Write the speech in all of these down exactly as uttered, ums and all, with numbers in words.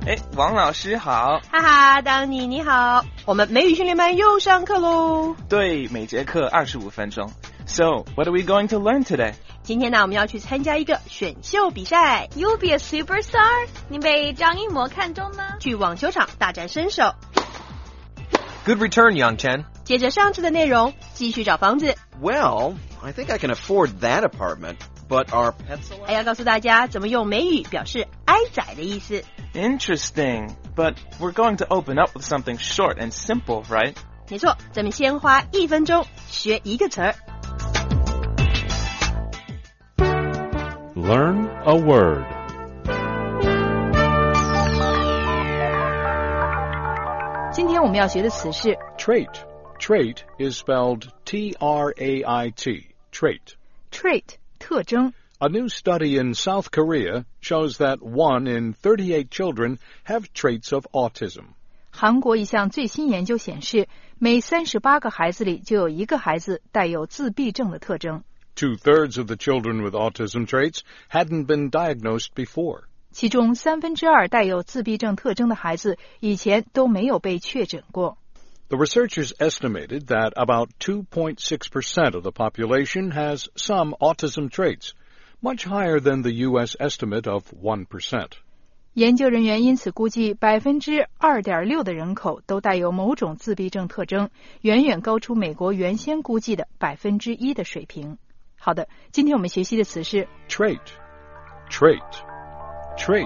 哎，王老师好。 哈哈，当你你好，我们美语训练班又上课喽。 对，每节课二十五分钟。So, what are we going to learn today? 今天呢，我们要去参加一个选秀比赛。 You'll be a superstar? 你被张艺谋看中呢？ 去网球场大展身手。 Good return, Yang Chen. 接着上次的内容，继续找房子。 Well, I think I can afford that apartment, but are pets allowed? 还要告诉大家怎么用美语表示挨宰的意思。 Interesting, but we're going to open up with something short and simple, right? 没错，咱们先花一分钟学一个词儿。 Learn a word. Today 今天我们要学的词是 Trait. Trait is spelled T R A I T. Trait. trait 特征。 A new study in South Korea shows that one in thirty-eight children have traits of autism. 韩国一项最新研究显示，每三十八个孩子里就有一个孩子带有自闭症的特征。 Two-thirds of the children with autism traits hadn't been diagnosed before. 其中三分之二带有自闭症特征的孩子以前都没有被确诊过。 The researchers estimated that about two point six percent of the population has some autism traits, much higher than the U S estimate of one percent. 研究人员因此估计百分之二点六的人口都带有某种自闭症特征，远远高出美国原先估计的百分之一的水平。好的，今天我们学习的词是 Trait. Trait. Trait.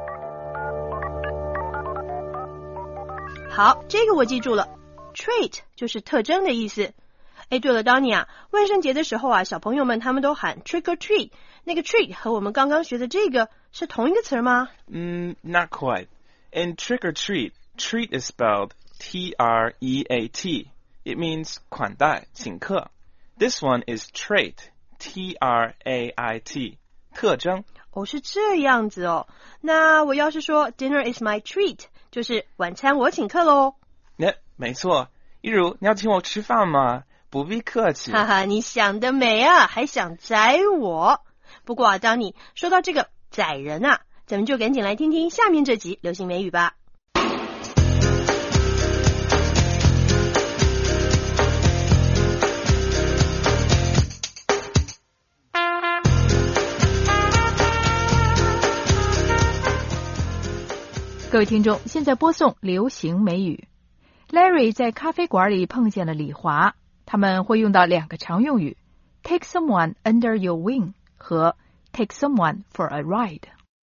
好，这个我记住了。Trait 就是特征的意思。哎，对了 Donnie 啊，万圣节的时候啊，小朋友们他们都喊 trick or treat， 那个 treat 和我们刚刚学的这个是同一个词吗？ Mm, not quite. In trick or treat, treat is spelled T R E A T. It means 款待，请客。This one is trait, T R A I T, 特征。 哦，是这样子哦。那我要是说 dinner is my treat， 就是晚餐我请客咯。 哎，没错。一如，你要请我吃饭吗？不必客气。 哈哈，你想得美啊，还想宰我。不过啊，当你说到这个宰人啊，咱们就赶紧来听听下面这集流行美语吧。 各位听众，现在播送流行美语。Larry 在咖啡馆里碰见了李华，他们会用到两个常用语 take someone under your wing 和 take someone for a ride.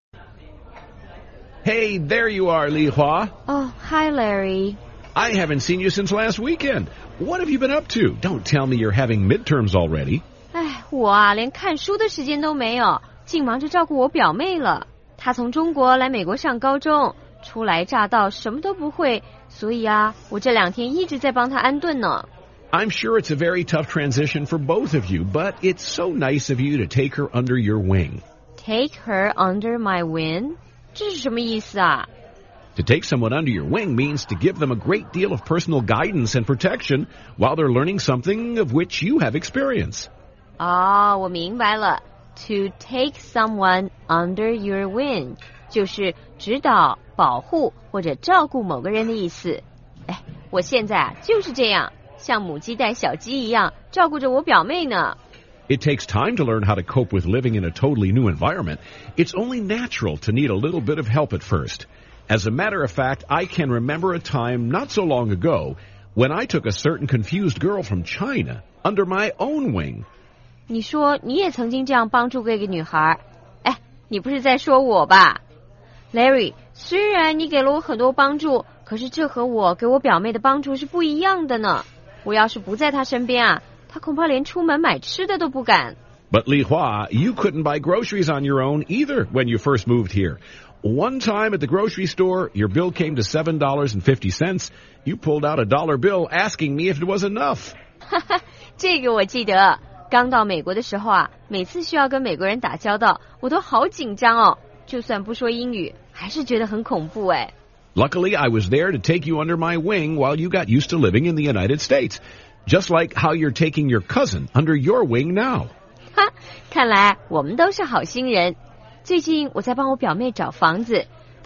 Hey, there you are, Li Hua. Oh, hi, Larry. I haven't seen you since last weekend. What have you been up to? Don't tell me you're having midterms already. 哎，我啊，连看书的时间都没有，净忙着照顾我表妹了。她从中国来美国上高中，初来乍到，什么都不会，所以啊，我这两天一直在帮她安顿呢。 I'm sure it's a very tough transition for both of you, but it's so nice of you to take her under your wing. Take her under my wing? 这是什么意思啊？ To take someone under your wing means to give them a great deal of personal guidance and protection while they're learning something of which you have experience. 哦，我明白了。To take someone under your wing 就是指导、保护或者照顾某个人的意思。哎，我现在啊就是这样，像母鸡带小鸡一样照顾着我表妹呢。 It takes time to learn how to cope with living in a totally new environment. It's only natural to need a little bit of help at first. As a matter of fact, I can remember a time not so long ago when I took a certain confused girl from China under my own wing. 你说你也曾经这样帮助过一个女孩，哎，你不是在说我吧 ？Larry， 虽然你给了我很多帮助，可是这和我给我表妹的帮助是不一样的呢。我要是不在她身边啊，她恐怕连出门买吃的都不敢。 But Li Hua, you couldn't buy groceries on your own either when you first moved here. One time at the grocery store, your bill came to seven dollars and fifty cents. You pulled out a dollar bill asking me if it was enough. 哈哈，这个我记得。刚到美国的时候啊，每次需要跟美国人打交道，我都好紧张哦。就算不说英语，还是觉得很恐怖哎。 Luckily, I was there to take you under my wing while you got used to living in the United States. Just like how you're taking your cousin under your wing now. 哈，看来我们都是好心人。最近我在帮我表妹找房子，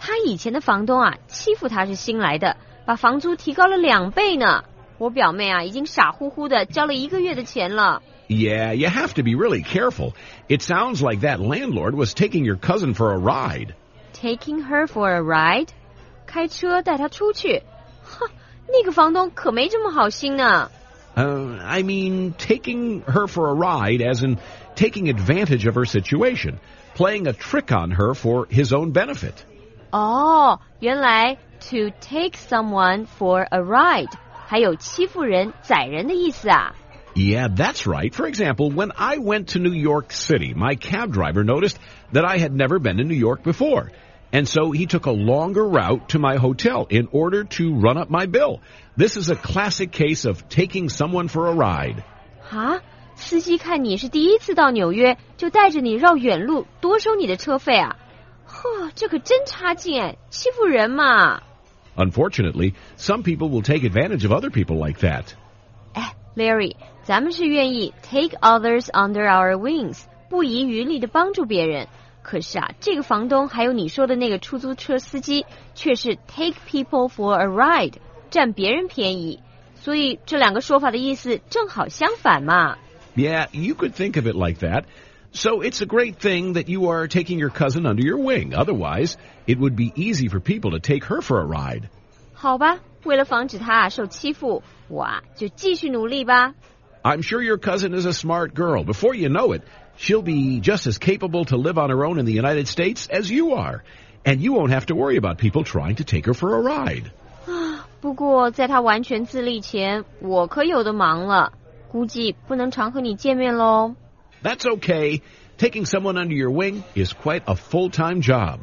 他以前的房东啊，欺负他是新来的，把房租提高了两倍呢。我表妹啊，已经傻乎乎的交了一个月的钱了。 Yeah, you have to be really careful. It sounds like that landlord was taking your cousin for a ride. Taking her for a ride? 开车带她出去？哼，那个房东可没这么好心呢。 Uh, I mean, taking her for a ride as in taking advantage of her situation, playing a trick on her for his own benefit. 哦，原来 to take someone for a ride 还有欺负人、宰人的意思啊。 Yeah, that's right. For example, when I went to New York City, my cab driver noticed that I had never been to New York before. And so he took a longer route to my hotel in order to run up my bill. This is a classic case of taking someone for a ride. 啊，司机看你是第一次到纽约，就带着你绕远路，多收你的车费啊。呵，这可真差劲哎，欺负人嘛。 Unfortunately, some people will take advantage of other people like that. 哎 ，Larry， 咱们是愿意 take others under our wings， 不遗余力的帮助别人。可是啊，这个房东还有你说的那个出租车司机，却是 take people for a ride， 占别人便宜。所以这两个说法的意思正好相反嘛。 Yeah, you could think of it like that. So it's a great thing that you are taking your cousin under your wing. Otherwise, it would be easy for people to take her for a ride. 好吧，为了防止她受欺负，我啊就继续努力吧。 I'm sure your cousin is a smart girl. Before you know it, she'll be just as capable to live on her own in the United States as you are. And you won't have to worry about people trying to take her for a ride. 啊，不过在她完全自立前，我可有的忙了，估计不能常和你见面咯。 That's okay. Taking someone under your wing is quite a full-time job.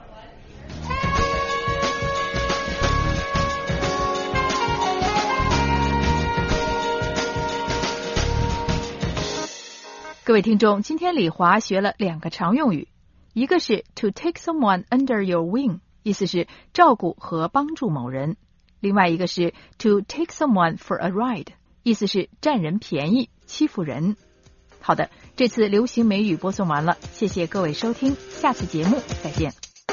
各位听众，今天李华学了两个常用语，一个是 to take someone under your wing， 意思是照顾和帮助某人；另外一个是 to take someone for a ride， 意思是占人便宜、欺负人。好的，这次流行美语播送完了，谢谢各位收听，下次节目再见。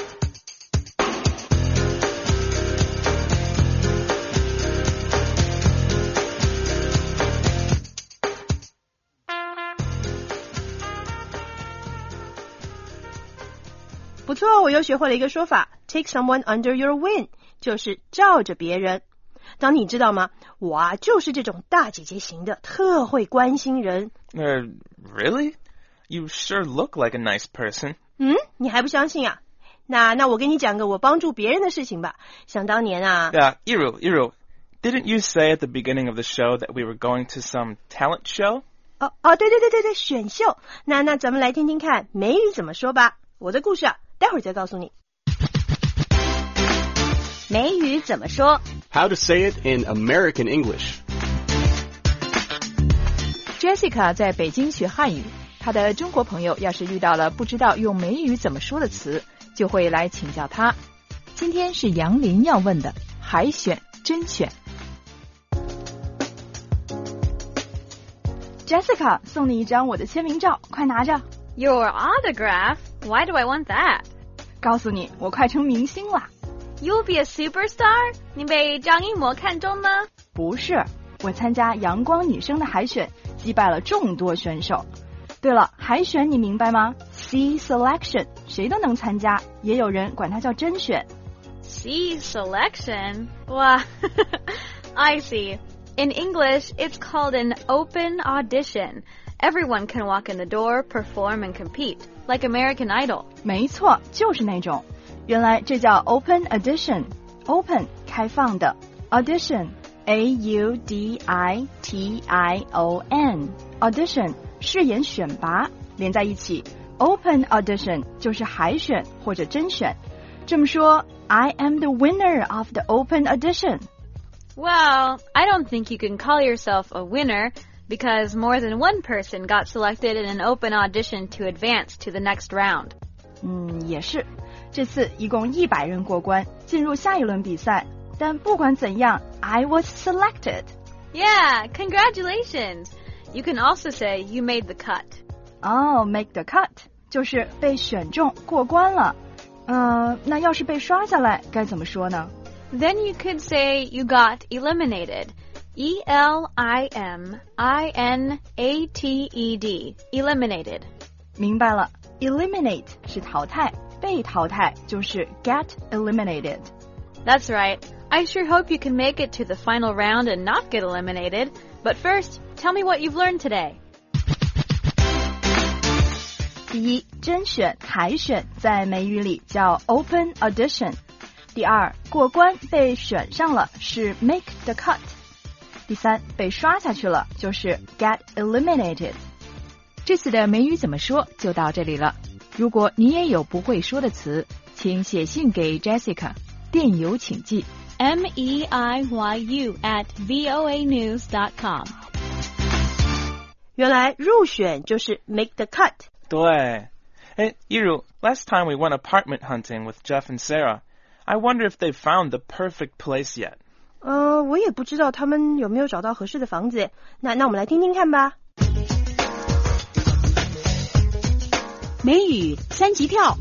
不错，我又学会了一个说法 take someone under your wing， 就是罩着别人。当你知道吗？我啊就是这种大姐姐型的，特会关心人。 Uh, really? You sure look like a nice person. 嗯，你还不相信啊？那那我给你讲个我帮助别人的事情吧。想当年啊 Yeah, Iru, Iru, didn't you say at the beginning of the show that we were going to some talent show? 哦哦，对对对对对，选秀。那那咱们来听听看美语怎么说吧。我的故事啊，待会儿再告诉你。 美语怎么说 How to say it in American English. Jessica 在北京学汉语，她的中国朋友要是遇到了不知道用美语怎么说的词，就会来请教她。今天是杨林要问的海选甄选。 Jessica 送你一张我的签名照，快拿着。 Your autograph? Why do I want that? 告诉你，我快成明星了。 You'll be a superstar? 你被张艺谋看中吗？ 不是，我参加阳光女生的海选，击败了众多选手。对了，海选你明白吗？ C selection 谁都能参加，也有人管它叫甄选。 C selection? Wow. I see. In English, it's called an open audition. Everyone can walk in the door, perform and compete, like American Idol. 没错，就是那种。原来这叫 open audition. Open 开放的 audition A U D I T I O N audition 试演选拔，连在一起 open audition 就是海选或者甄选。这么说 I am the winner of the open audition. Well, I don't think you can call yourself a winner because more than one person got selected in an open audition to advance to the next round. 嗯，也是。这次一共一百人过关，进入下一轮比赛。但不管怎样 I was selected. Yeah, congratulations. You can also say you made the cut. Oh, make the cut 就是被选中过关了。 呃，那要是被刷下来该怎么说呢？ Then you could say you got eliminated. E L I M I N A T E D. Eliminated. 明白了 ，eliminate 是淘汰，被淘汰就是 get eliminated. That's right. I sure hope you can make it to the final round and not get eliminated. But first, tell me what you've learned today. 第一，甄选、海选在美语里叫 open audition。第二，过关被选上了是 make the cut。第三，被刷下去了就是 get eliminated。 这次的美语怎么说就到这里了。如果你也有不会说的词，请写信给 Jessica， 电邮请寄 M E I Y U at voa news dot com。 原来入选就是 make the cut。 对。Hey, Iru, last time we went apartment hunting with Jeff and Sarah. I wonder if they've found the perfect place yet. 呃，我也不知道他们有没有找到合适的房子。那那我们来听听看吧。 美语三级跳。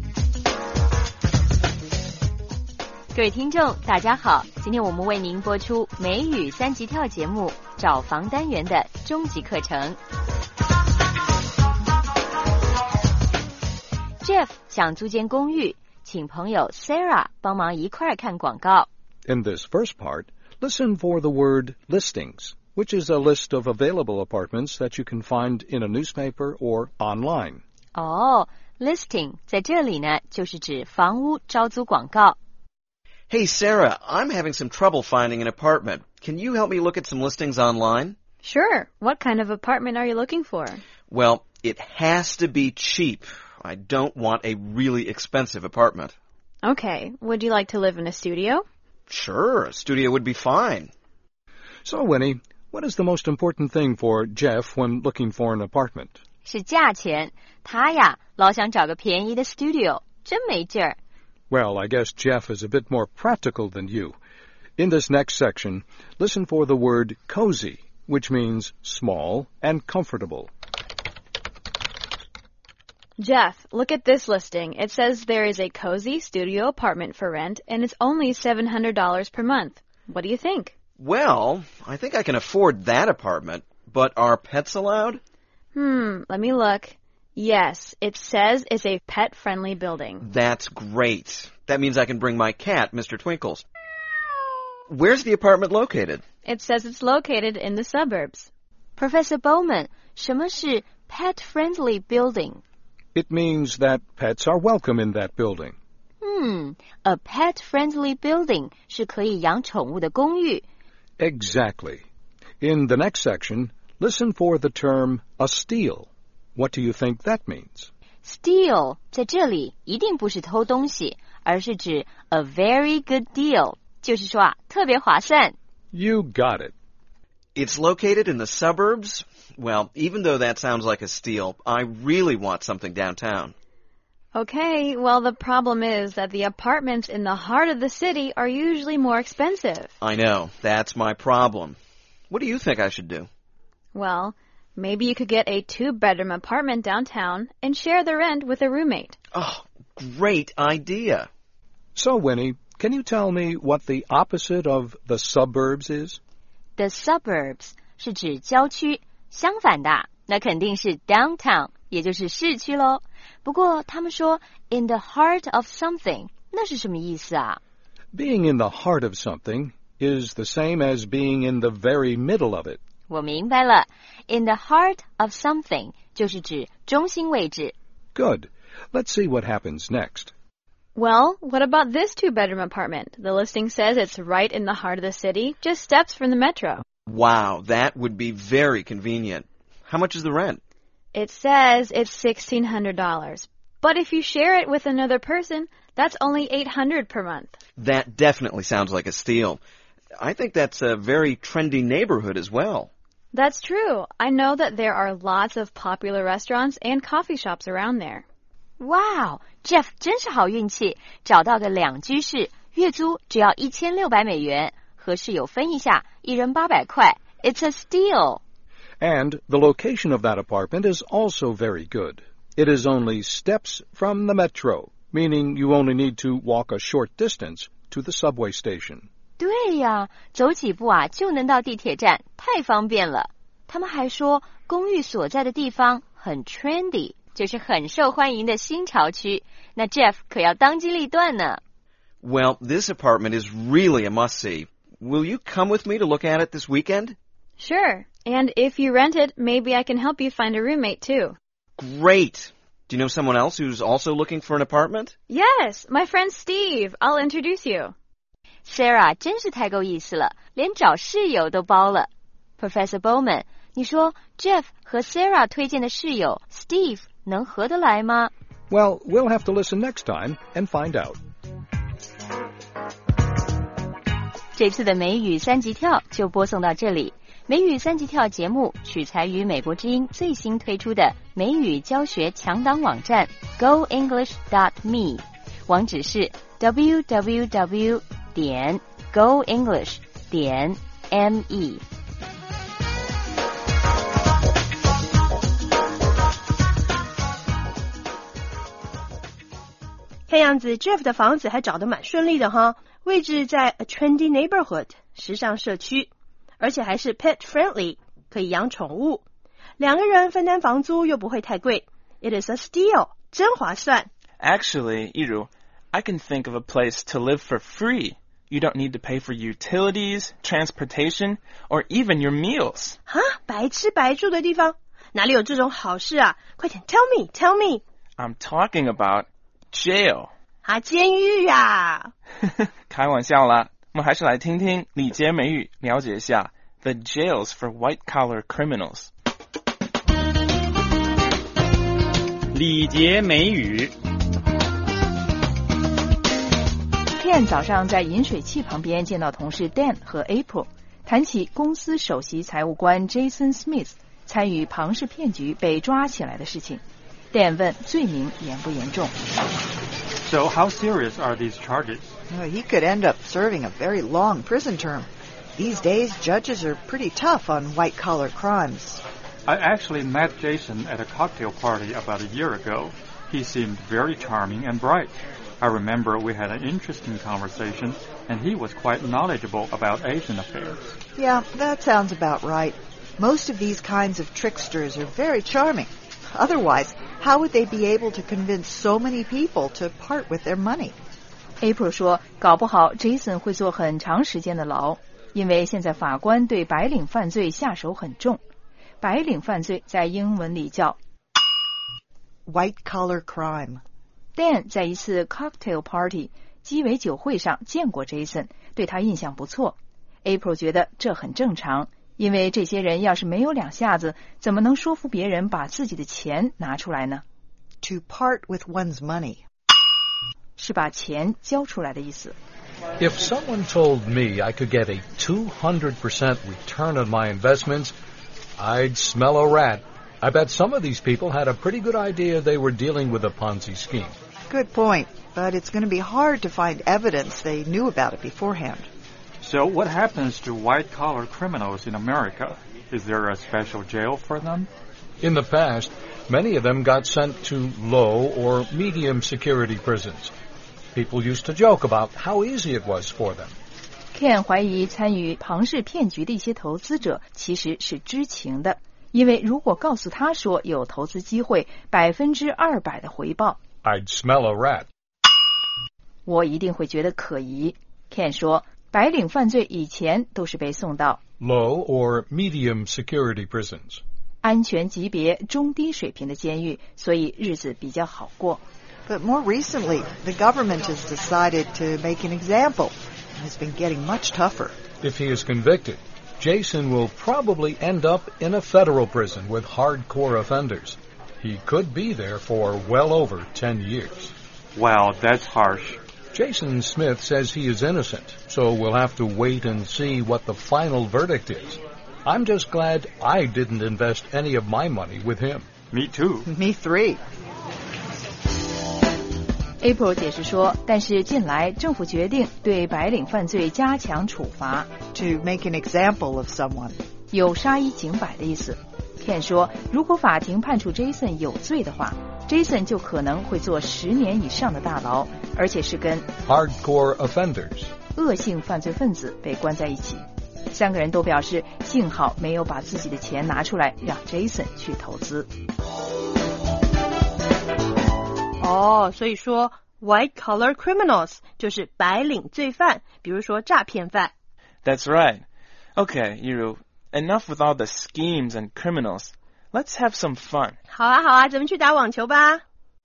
各位听众，大家好，今天我们为您播出美语三级跳节目找房单元的终极课程。Jeff 想租间公寓，请朋友 Sarah 帮忙一块看广告。 In this first part, listen for the word listings, which is a list of available apartments that you can find in a newspaper or online. 哦、oh, listing 在这里呢，就是指房屋招租广告。 Hey, Sarah, I'm having some trouble finding an apartment. Can you help me look at some listings online? Sure. What kind of apartment are you looking for? Well, it has to be cheap. I don't want a really expensive apartment. Okay. Would you like to live in a studio? Sure, a studio would be fine. So, Winnie, what is the most important thing for Jeff when looking for an apartment? 是价钱，他呀老想找个便宜的 studio， 真没劲儿。 Well, I guess Jeff is a bit more practical than you. In this next section, listen for the word cozy, which means small and comfortable. Jeff, look at this listing. It says there is a cozy studio apartment for rent, and it's only seven hundred dollars per month. What do you think? Well, I think I can afford that apartment, but are pets allowed? Hmm, let me look. Yes, it says it's a pet-friendly building. That's great. That means I can bring my cat, Mister Twinkles. Where's the apartment located? It says it's located in the suburbs. Professor Bowman, 什么是 pet-friendly building? It means that pets are welcome in that building. Hmm, a pet-friendly building 是可以养宠物的公寓。 Exactly. In the next section, listen for the term a steal. What do you think that means? Steal 在这里一定不是偷东西，而是指 a very good deal， 就是说啊，特别划算。 You got it. It's located in the suburbs? Well, even though that sounds like a steal, I really want something downtown. Okay, well, the problem is that the apartments in the heart of the city are usually more expensive. I know. That's my problem. What do you think I should do? Well, maybe you could get a two-bedroom apartment downtown and share the rent with a roommate. Oh, great idea. So, Winnie, can you tell me what the opposite of the suburbs is? The suburbs 是指郊区，相反的那肯定是 downtown， 也就是市区咯。不过他们说 in the heart of something， 那是什么意思啊？ Being in the heart of something is the same as being in the very middle of it. 我明白了 in the heart of something 就是指中心位置。 Good. Let's see what happens next. Well, what about this two-bedroom apartment? The listing says it's right in the heart of the city, just steps from the metro. Wow, that would be very convenient. How much is the rent? It says it's sixteen hundred dollars. But if you share it with another person, that's only eight hundred dollars per month. That definitely sounds like a steal. I think that's a very trendy neighborhood as well. That's true. I know that there are lots of popular restaurants and coffee shops around there. Wow, Jeff 真是好运气，找到个两居室，月租只要一千六百美元，和室友分一下，一人八百块。It's a steal. And the location of that apartment is also very good. It is only steps from the metro. meaning you only need to walk a short distance to the subway station. 对呀，走几步啊就能到地铁站，太方便了。他们还说公寓所在的地方很 trendy， 就是很受欢迎的新潮区。那 Jeff 可要当机立断呢。 Well, this apartment is really a must-see. Will you come with me to look at it this weekend? Sure. And if you rent it, maybe I can help you find a roommate too. Great. Do you know someone else who's also looking for an apartment? Yes, my friend Steve. I'll introduce you. Sarah 真是太够意思了，连找室友都包了。Professor Bowman， 你说 Jeff 和 Sarah 推荐的室友 Steve 能合得来吗？ Well, we'll have to listen next time and find out. 这次的美语三级跳就播送到这里。美语三级跳节目取材于美国之音最新推出的美语教学强档网站 go english dot me， 网址是 double-u double-u double-u 点 go english 点 me。 看样子 Jeff 的房子还找得蛮顺利的哈，位置在 a trendy neighborhood 时尚社区，而且还是 pet friendly 可以养宠物，两个人分担房租又不会太贵。 It is a steal， 真划算。 Actually, Iru, I can think of a place to live for free. You don't need to pay for utilities, transportation, or even your meals. 哈，白吃白住的地方哪里有这种好事啊？快点 tell me tell me。 I'm talking about jail. 啊，监狱呀。 开玩笑啦，我们还是来听听礼节美语，了解一下 the jails for white-collar criminals. 礼节美语。 Ken 早上在饮水器旁边见到同事 Dan 和 April， 谈起公司首席财务官 Jason Smith 参与庞氏骗局被抓起来的事情。Dan 问罪名严不严重。 So how serious are these charges? Well, he could end up serving a very long prison term. These days, judges are pretty tough on white-collar crimes. I actually met Jason at a cocktail party about a year ago. He seemed very charming and bright. I remember we had an interesting conversation, and he was quite knowledgeable about Asian affairs. Yeah, that sounds about right. Most of these kinds of tricksters are very charming. Otherwise, how would they be able to convince so many people to part with their money? April 说，搞不好 Jason 会坐很长时间的牢，因为现在法官对白领犯罪下手很重。白领犯罪在英文里叫 white-collar crime. Dan 在一次 cocktail party 鸡尾酒会上见过 Jason， 对他印象不错。April 觉得这很正常，因为这些人要是没有两下子，怎么能说服别人把自己的钱拿出来呢？ To part with one's money. 是把钱交出来的意思。 If someone told me I could get a two hundred percent return on my investments, I'd smell a rat. I bet some of these people had a pretty good idea they were dealing with a Ponzi scheme. Good point, but it's going to be hard to find evidence they knew about it beforehand. So what happens to white-collar criminals in America? Is there a special jail for them? In the past, many of them got sent to low or medium security prisons. People used to joke about how easy it was for them. Ken 怀疑参与庞氏骗局的一些投资者其实是知情的，因为如果告诉他说有投资机会百分之二百的回报 I'd smell a rat. 我一定会觉得可疑。Ken 说，白领犯罪以前都是被送到 low or medium security prisons. 安全级别中低水平的监狱，所以日子比较好过。 But more recently, the government has decided to make an example and has been getting much tougher. If he is convicted, Jason will probably end up in a federal prison with hardcore offenders. He could be there for well over ten years. Wow, that's harsh. Jason Smith says he is innocent, so we'll have to wait and see what the final verdict is. I'm just glad I didn't invest any of my money with him. Me too. Me three. April 解释说，但是近来政府决定对白领犯罪加强处罚 to make an example of someone. 有杀一儆百的意思。Ken 说，如果法庭判处 Jason 有罪的话， Jason 就可能会坐十年以上的大牢，而且是跟 hardcore offenders 恶性犯罪分子被关在一起。三个人都表示，幸好没有把自己的钱拿出来让 Jason 去投资。 哦，所以说 white collar criminals 就是白领罪犯，比如说诈骗犯。 That's right. Okay, Yiru, enough with all the schemes and criminals. Let's have some fun. 好啊好啊，咱们去打网球吧。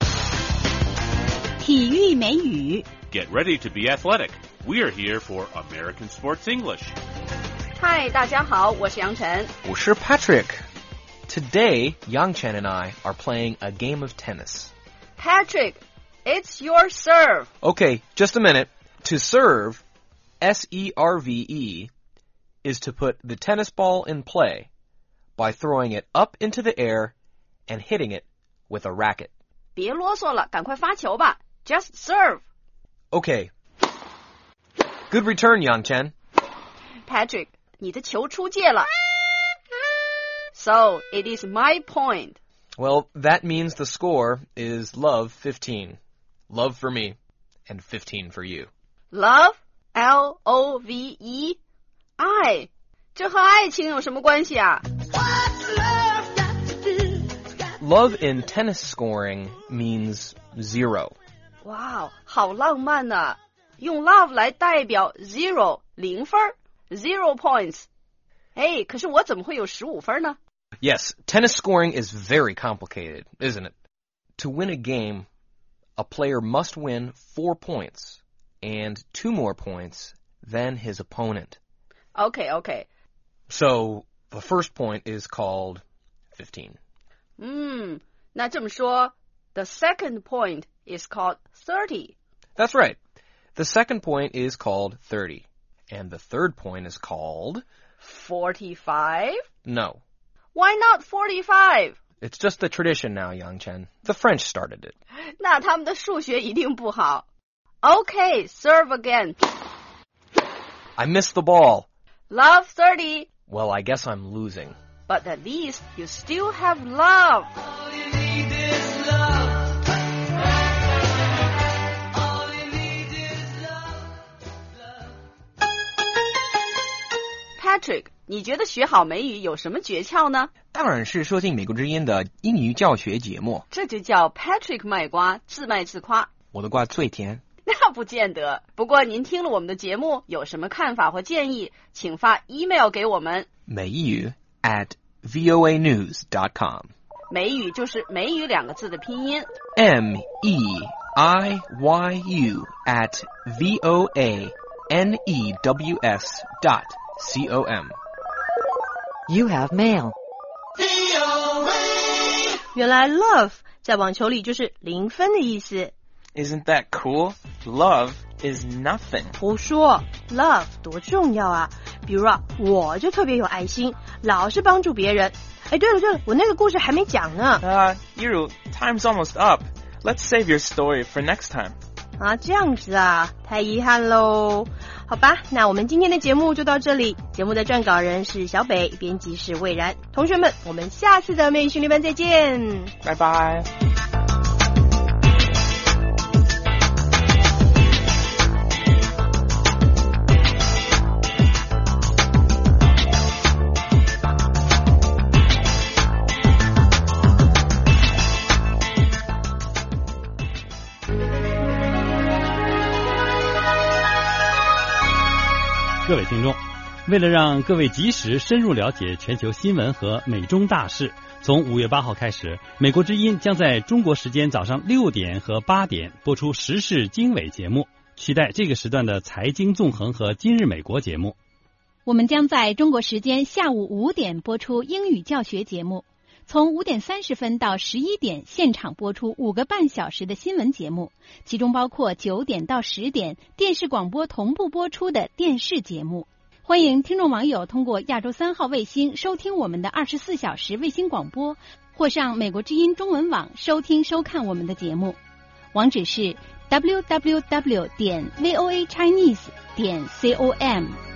体育美语 Get ready to be athletic. We're here for American Sports English. 嗨，大家好，我是杨晨。 我是 Patrick. Today, Yang Chen and I are playing a game of tennis. Patrick, it's your serve. Okay, just a minute. To serve, S E R V E, is to put the tennis ball in play by throwing it up into the air and hitting it with a racket. 别啰嗦了，赶快发球吧。Just serve. Okay. Good return, Yang Chen. Patrick, 你的球出界了。So, it is my point. Well, that means the score is love fifteen. Love for me, and fifteen for you. Love? L O V E? 爱？这和爱情有什么关系啊？ Love in tennis scoring means zero. 哇，好浪漫啊！用 love 来代表 zero 零分 zero points。哎，可是我怎么会有十五分呢？ Yes, tennis scoring is very complicated, isn't it? To win a game, a player must win four points and two more points than his opponent. Okay, okay. So, the first point is called fifteen. 嗯，那这么说 the second point is called thirty. That's right. The second point is called thirty. And the third point is called... forty-five? No. Why not forty-five? It's just the tradition now, Yang Chen. The French started it. 那他们的数学一定不好。Okay, serve again. I missed the ball. Love thirty. Well, I guess I'm losing. But at least you still have love. All you need is love. All you need is love. Patrick, 你觉得学好美语有什么诀窍呢？ 当然是收听美国之音的英语教学节目。 这就叫 Patrick 卖瓜，自卖自夸。 我的瓜最甜。 那不见得。不过您听了我们的节目，有什么看法或建议，请发 email 给我们。 美语 at voa news dot com。 美语就是美语两个字的拼音。 M E I Y U at voa news dot com。 You have mail. 原来 love 在网球里就是零分的意思。 Isn't that cool? Love is nothing. 胡说 ，love 多重要啊！比如啊，我就特别有爱心，老是帮助别人。哎，对了对了，我那个故事还没讲呢。 Uh, Yiru, time's almost up. Let's save your story for next time. 啊，这样子啊，太遗憾喽。好吧，那我们今天的节目就到这里。节目的撰稿人是小北，编辑是魏然。同学们，我们下次的美语训练班再见， 拜拜。 各位听众，为了让各位及时深入了解全球新闻和美中大事，从五月八号开始，美国之音将在中国时间早上六点和八点播出时事经纬节目，取代这个时段的财经纵横和今日美国节目。 我们将在中国时间下午五点播出英语教学节目，从五点三十分到十一点现场播出五个半小时的新闻节目，其中包括九点到十点电视广播同步播出的电视节目。欢迎听众网友通过亚洲三号卫星收听我们的二十四小时卫星广播，或上美国之音中文网收听收看我们的节目。网址是 double-u double-u double-u 点 voa chinese 点 com。